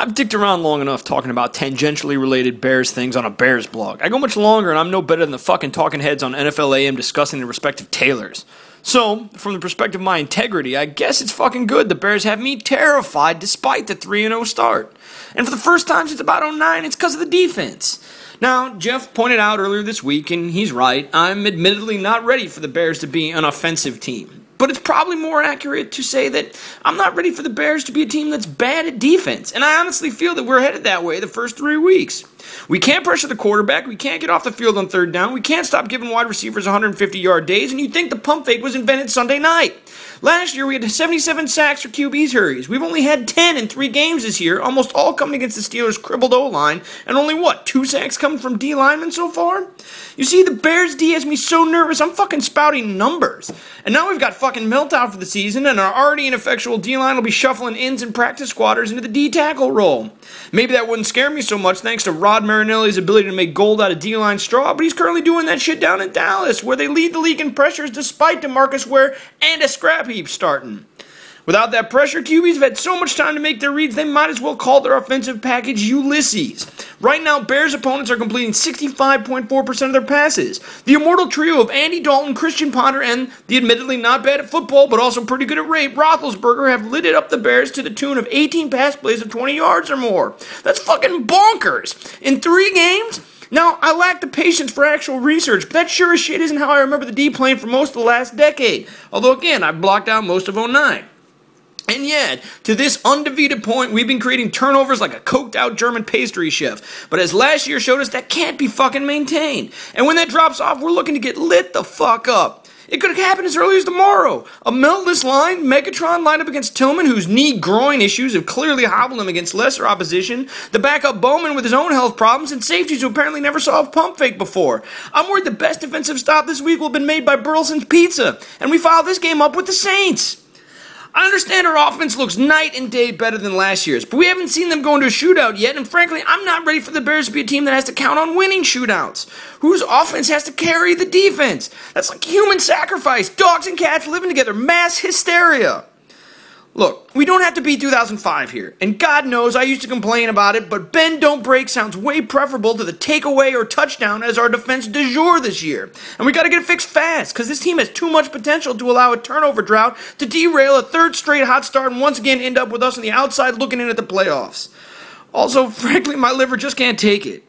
I've dicked around long enough talking about tangentially related Bears things on a Bears blog. I go much longer and I'm no better than the fucking talking heads on NFL AM discussing the respective Taylors. So, from the perspective of my integrity, I guess it's fucking good the Bears have me terrified despite the 3-0 start. And for the first time since about 2009, it's because of the defense. Now, Jeff pointed out earlier this week, and he's right, I'm admittedly not ready for the Bears to be an offensive team. But it's probably more accurate to say that I'm not ready for the Bears to be a team that's bad at defense. And I honestly feel that we're headed that way the first 3 weeks. We can't pressure the quarterback. We can't get off the field on third down. We can't stop giving wide receivers 150-yard days. And you'd think the pump fake was invented Sunday night. Last year, we had 77 sacks for QB's hurries. We've only had 10 in 3 games this year, almost all coming against the Steelers' crippled O-line, and only, 2 sacks coming from D linemen so far? You see, the Bears D has me so nervous, I'm fucking spouting numbers. And now we've got fucking Miltau for the season, and our already ineffectual D-line will be shuffling ins and practice squatters into the D-tackle role. Maybe that wouldn't scare me so much thanks to Rod Marinelli's ability to make gold out of D-line straw, but he's currently doing that shit down in Dallas, where they lead the league in pressures despite DeMarcus Ware and a scrap heap starting. Without that pressure, QBs have had so much time to make their reads, they might as well call their offensive package Ulysses. Right now, Bears opponents are completing 65.4% of their passes. The immortal trio of Andy Dalton, Christian Ponder, and the admittedly not bad at football, but also pretty good at rape, Roethlisberger, have lit it up the Bears to the tune of 18 pass plays of 20 yards or more. That's fucking bonkers. In 3 games? Now, I lack the patience for actual research, but that sure as shit isn't how I remember the D playing for most of the last decade. Although, again, I've blocked out most of 2009. And yet, to this undefeated point, we've been creating turnovers like a coked-out German pastry chef. But as last year showed us, that can't be fucking maintained. And when that drops off, we're looking to get lit the fuck up. It could happen as early as tomorrow. A meltless line, Megatron lined up against Tillman, whose knee-groin issues have clearly hobbled him against lesser opposition. The backup Bowman with his own health problems, and safeties who apparently never saw a pump fake before. I'm worried the best defensive stop this week will have been made by Burleson's Pizza. And we fouled this game up with the Saints. I understand our offense looks night and day better than last year's, but we haven't seen them go into a shootout yet, and frankly, I'm not ready for the Bears to be a team that has to count on winning shootouts. Whose offense has to carry the defense? That's like human sacrifice, dogs and cats living together, mass hysteria. Look, we don't have to beat 2005 here, and God knows I used to complain about it, but bend don't break sounds way preferable to the takeaway or touchdown as our defense du jour this year. And we gotta get it fixed fast, because this team has too much potential to allow a turnover drought to derail a 3rd straight hot start and once again end up with us on the outside looking in at the playoffs. Also, frankly, my liver just can't take it.